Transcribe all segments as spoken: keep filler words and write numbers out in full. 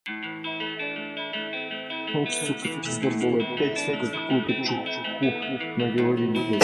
Вот, сука, пиздоболы, опять, сука, какую-то чуху наговорили, блядь.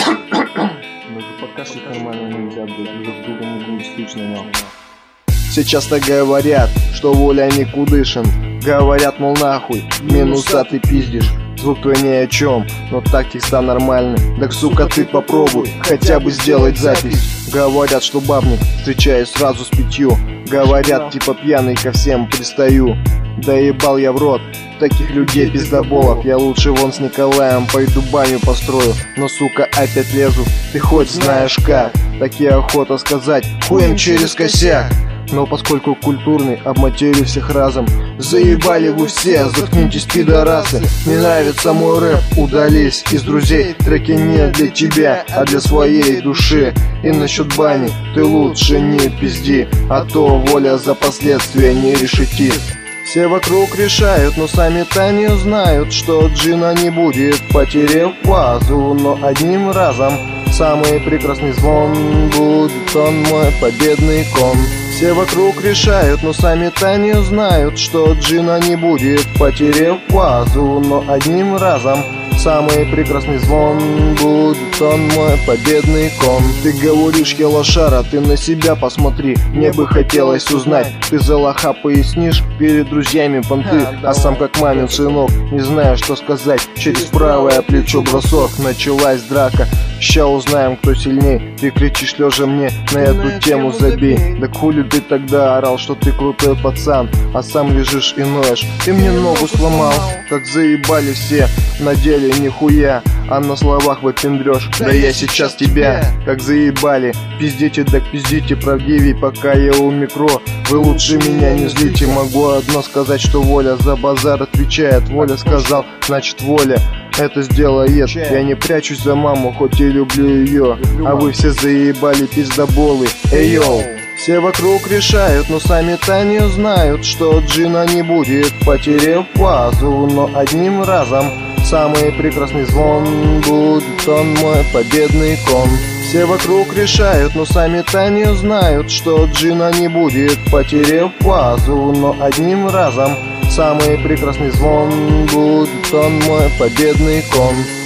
Даже покашлять нормально нельзя, блядь, уже вдруг не будет слышно, нахуй. Сейчас-то говорят, что Воля не Кудышин. Говорят, мол, нахуй, минуса ты пиздишь. Звук твой ни о чем, но так текста нормальный. Так, сука, ты попробуй хотя бы сделать запись. Говорят, что бабник, встречаясь сразу с пятью. Говорят, типа пьяный ко всем пристаю. Да ебал я в рот таких людей пиздоболов. Я лучше вон с Николаем пойду баню построю. Но, сука, опять лезу, ты хоть знаешь как. Так и охота сказать, хуем через косяк. Но поскольку культурный, обматерю всех разом. Заебали вы все, заткнитесь, пидорасы. Не нравится мой рэп, удались из друзей. Треки не для тебя, а для своей души. И насчет бани ты лучше не пизди, а то Воля за последствия не решити. Все вокруг решают, но сами-то не знают, что джина не будет, потеряв вазу, но одним разом. Самый прекрасный звон будет он мой победный кон. Все вокруг решают, но сами-то не знают, что джина не будет, потеряв вазу, но одним разом. Самый прекрасный звон будет он мой победный кон. Ты говоришь, я лошара, ты на себя посмотри. Мне бы хотелось узнать, ты за лоха пояснишь перед друзьями понты. А сам как мамин сынок, не знаю, что сказать. Через правое плечо бросок, началась драка. Ща узнаем, кто сильней. Ты кричишь лежа мне, на эту тему забей. Да хули ты тогда орал, что ты крутой пацан, а сам лежишь и ноешь. Ты мне ногу сломал, как заебали все. На деле нихуя, а на словах выпендрёшь. Да я сейчас тебя, как заебали. Пиздите, так пиздите правдивей, пока я у микро. Вы лучше меня не злите. Могу одно сказать, что Воля за базар отвечает. Воля сказал, значит Воля это сделает. Я не прячусь за маму, хоть и люблю ее. А вы все заебали пиздоболы. Эй йоу. Все вокруг решают, но сами-то не знают, что джина не будет, потеряв вазу, но одним разом. Самый прекрасный звон будет он мой победный кон. Все вокруг решают, но сами-то не знают, что джина не будет, потеряв вазу, но одним разом. Самый прекрасный звон будет он мой победный кон.